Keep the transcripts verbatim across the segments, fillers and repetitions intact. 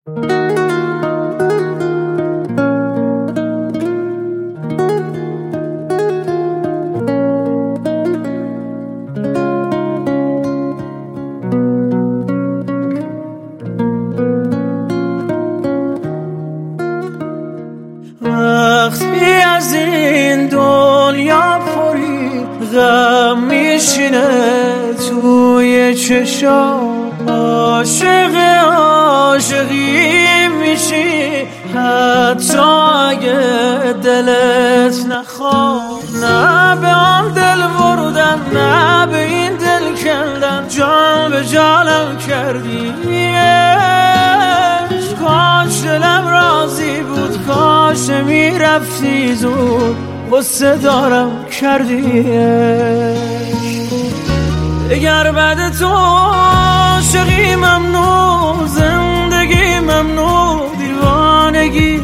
وقتی از این دنیا پری غم میشینه توی چشام، عاشق عاشقی میشی حتی اگه دلت نخواد. نه به آن دل بردن، نه به این دل کندن، جان به جانم کردی. کاش دلم راضی بود، کاش میرفتی زود، غصه دارم کردیش. اگر بعد تو عاشقی ممنوع، زندگی ممنوع، دیوانگی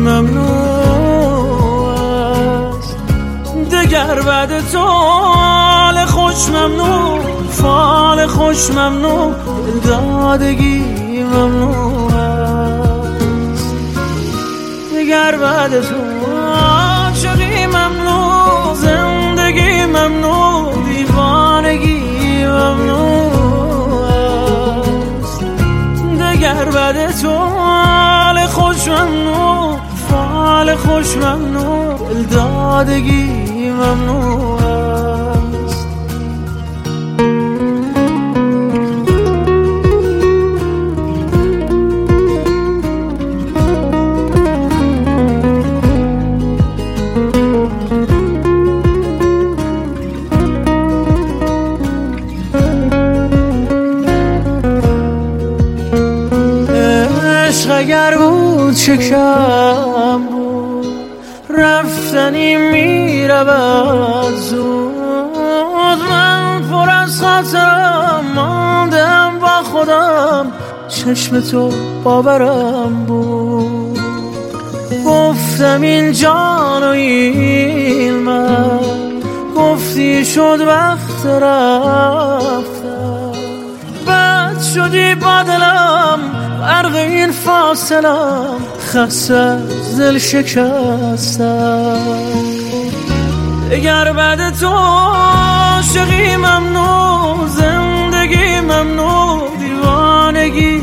ممنوع است. دگر بعد تو حال خوش ممنوع، فال خوش ممنوع، دلدادگی ممنوع است. دگر بعد تو عاشقی ممنوع، زندگی ممنوع، دیوانگی ممنوع است. دگر بعد تو حال خوش ممنوع، فال خوش ممنوع، دلدادگی ممنوع است. اگر بود چه کم بود، رفتنی میرود زود. من پر از خاطرم ماندم با خودم، چشم تو باورم بود. گفتم این جان و این من، گفتی شد وقت رفتم. بد شدی با دلم غرق این فاصلم، خسته از دل شکستم. اگر بعد تو عاشقی ممنوع، زندگی ممنوع، دیوانگی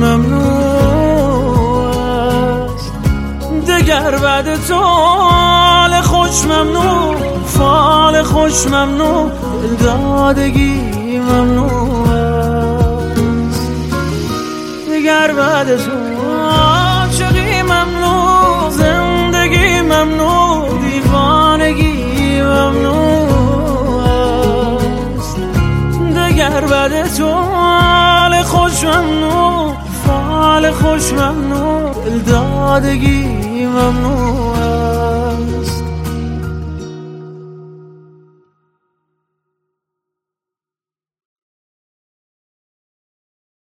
ممنوع است. دگر بعد تو حال خوش ممنوع، فال خوش ممنوع، دلدادگی ممنوع است. دگر بعد تو عاشقی ممنوع، زندگی ممنوع، دیوانگی ممنوع است. دگر بعد تو حال خوش ممنوع، فال خوش ممنوع، دلدادگی ممنوع